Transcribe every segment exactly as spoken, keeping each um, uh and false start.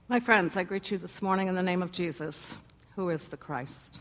My friends, I greet you this morning in the name of Jesus, who is the Christ.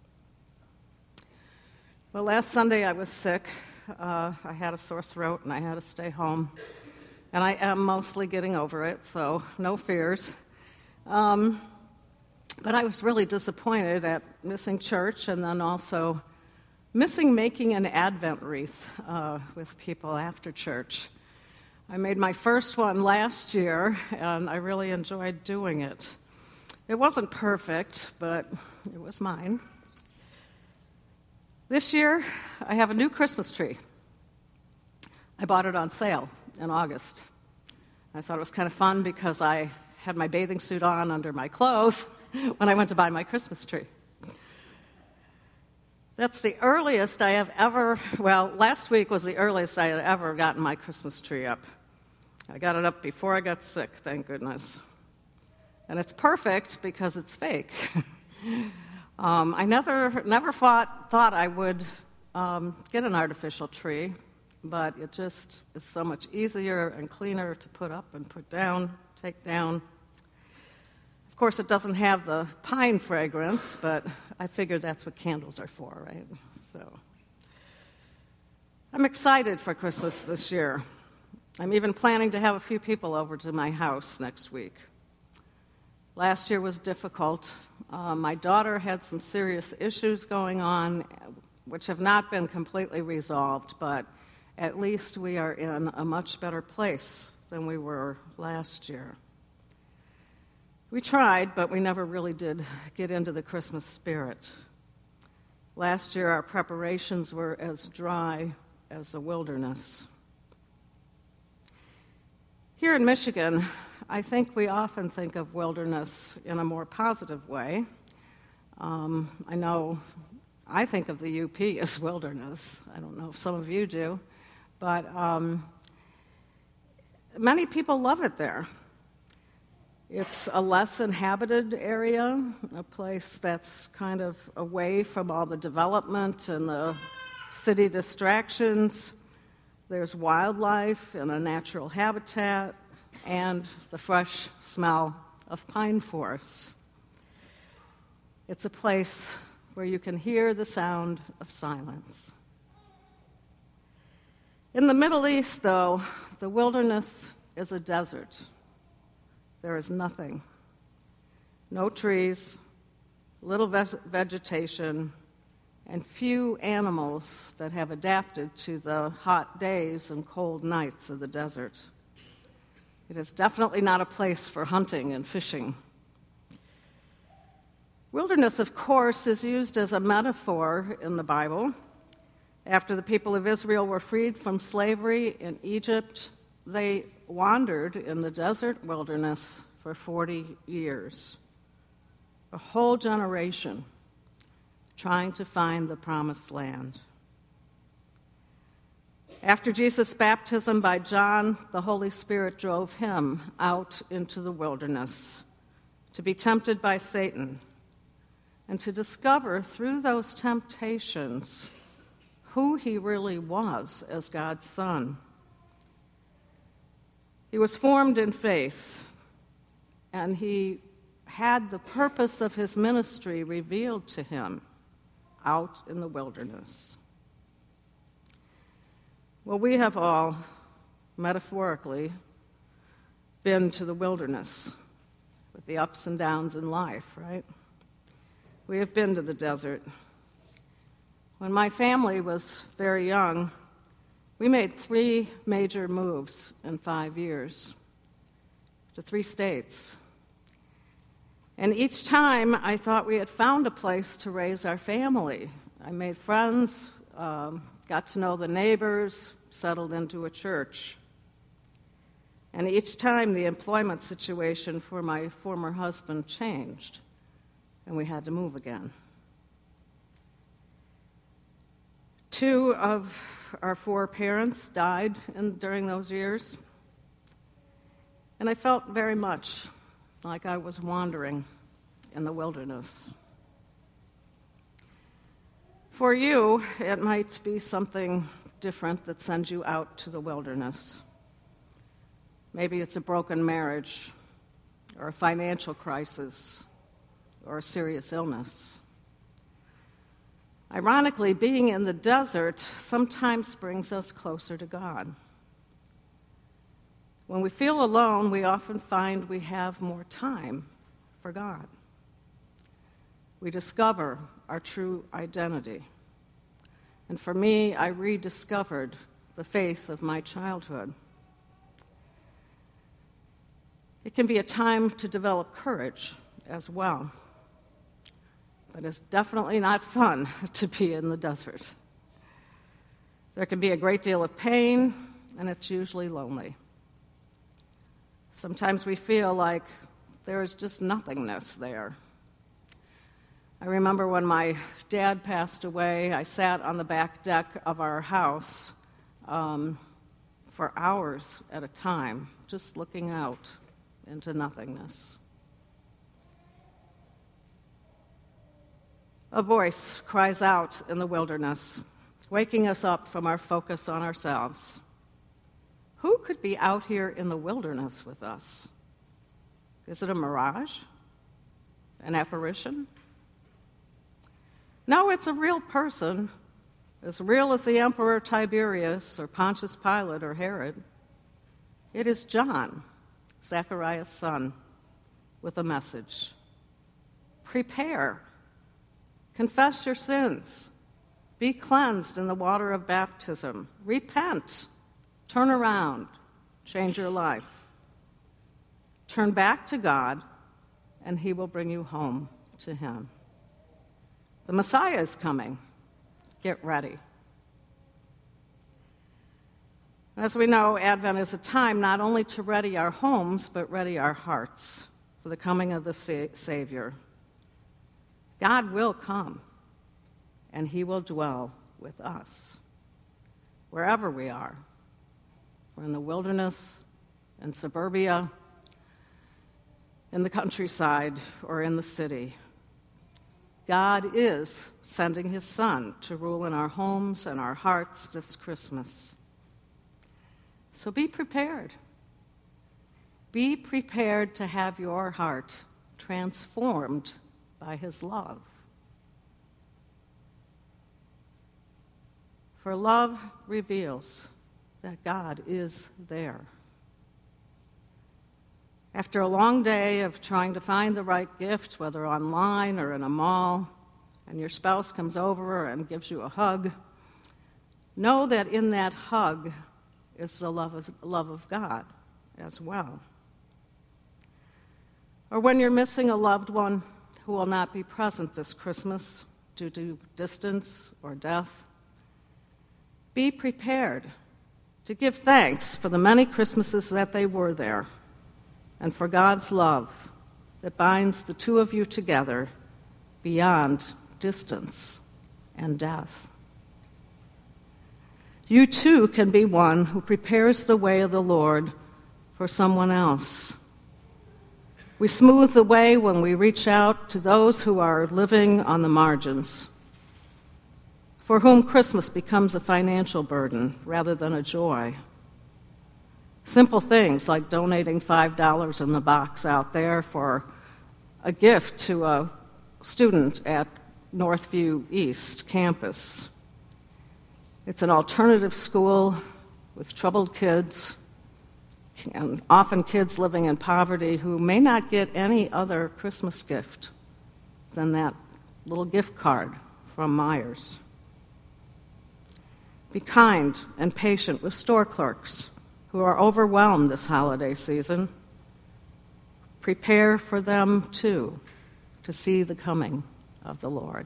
Well, last Sunday I was sick. Uh, I had a sore throat and I had to stay home. And I am mostly getting over it, so no fears. Um, but I was really disappointed at missing church and then also missing making an Advent wreath uh, with people after church. I made my first one last year, and I really enjoyed doing it. It wasn't perfect, but it was mine. This year, I have a new Christmas tree. I bought it on sale in August. I thought it was kind of fun because I had my bathing suit on under my clothes when I went to buy my Christmas tree. That's the earliest I have ever, well, last week was the earliest I had ever gotten my Christmas tree up. I got it up before I got sick, thank goodness. And it's perfect because it's fake. um, I never never thought, thought I would um, get an artificial tree, but it just is so much easier and cleaner to put up and put down, take down. Of course, it doesn't have the pine fragrance, but I figured that's what candles are for, right? So I'm excited for Christmas this year. I'm even planning to have a few people over to my house next week. Last year was difficult. Uh, my daughter had some serious issues going on, which have not been completely resolved, but at least we are in a much better place than we were last year. We tried, but we never really did get into the Christmas spirit. Last year, our preparations were as dry as a wilderness. Here in Michigan, I think we often think of wilderness in a more positive way. Um, I know I think of the U P as wilderness. I don't know if some of you do, but um, many people love it there. It's a less inhabited area, a place that's kind of away from all the development and the city distractions. There's wildlife and a natural habitat and the fresh smell of pine forests. It's a place where you can hear the sound of silence. In the Middle East, though, the wilderness is a desert. There is nothing. No trees, little ve- vegetation, and few animals that have adapted to the hot days and cold nights of the desert. It is definitely not a place for hunting and fishing. Wilderness, of course, is used as a metaphor in the Bible. After the people of Israel were freed from slavery in Egypt, they wandered in the desert wilderness for forty years, a whole generation trying to find the promised land. After Jesus' baptism by John, the Holy Spirit drove him out into the wilderness to be tempted by Satan and to discover through those temptations who he really was as God's Son. He was formed in faith, and he had the purpose of his ministry revealed to him out in the wilderness. Well, we have all, metaphorically, been to the wilderness with the ups and downs in life, right? We have been to the desert. When my family was very young, we made three major moves in five years to three states. And each time I thought we had found a place to raise our family. I made friends, um, got to know the neighbors, settled into a church. And each time the employment situation for my former husband changed, and we had to move again. Two of our four parents died in, during those years, and I felt very much like I was wandering in the wilderness. For you, it might be something different that sends you out to the wilderness. Maybe it's a broken marriage, or a financial crisis, or a serious illness. Ironically, being in the desert sometimes brings us closer to God. When we feel alone, we often find we have more time for God. We discover our true identity. And for me, I rediscovered the faith of my childhood. It can be a time to develop courage as well. But it's definitely not fun to be in the desert. There can be a great deal of pain, and it's usually lonely. Sometimes we feel like there is just nothingness there. I remember when my dad passed away, I sat on the back deck of our house um, for hours at a time, just looking out into nothingness. A voice cries out in the wilderness, waking us up from our focus on ourselves. Who could be out here in the wilderness with us? Is it a mirage? An apparition? No, it's a real person, as real as the Emperor Tiberius or Pontius Pilate or Herod. It is John, Zechariah's son, with a message. Prepare. Confess your sins. Be cleansed in the water of baptism. Repent. Turn around. Change your life. Turn back to God, and he will bring you home to him. The Messiah is coming. Get ready. As we know, Advent is a time not only to ready our homes, but ready our hearts for the coming of the sa- Savior. God will come, and he will dwell with us, wherever we are. We're in the wilderness, in suburbia, in the countryside, or in the city. God is sending his Son to rule in our homes and our hearts this Christmas. So be prepared. Be prepared to have your heart transformed by his love. For love reveals that God is there. After a long day of trying to find the right gift, whether online or in a mall, and your spouse comes over and gives you a hug, know that in that hug is the love of, love of God as well. Or when you're missing a loved one who will not be present this Christmas due to distance or death, be prepared to give thanks for the many Christmases that they were there, and for God's love that binds the two of you together beyond distance and death. You too can be one who prepares the way of the Lord for someone else. We smooth the way when we reach out to those who are living on the margins, for whom Christmas becomes a financial burden rather than a joy. Simple things like donating five dollars in the box out there for a gift to a student at Northview East campus. It's an alternative school with troubled kids, and often kids living in poverty who may not get any other Christmas gift than that little gift card from Myers. Be kind and patient with store clerks who are overwhelmed this holiday season. Prepare for them, too, to see the coming of the Lord.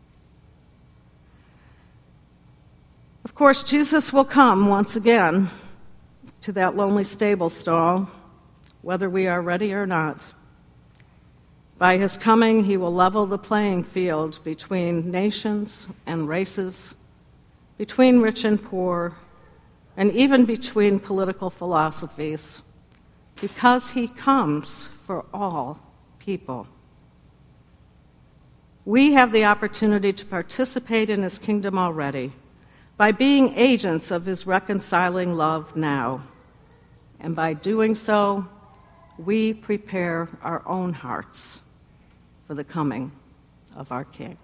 Of course, Jesus will come once again to that lonely stable stall, whether we are ready or not. By his coming, he will level the playing field between nations and races, between rich and poor, and even between political philosophies, because he comes for all people. We have the opportunity to participate in his kingdom already by being agents of his reconciling love now. And by doing so, we prepare our own hearts for the coming of our King.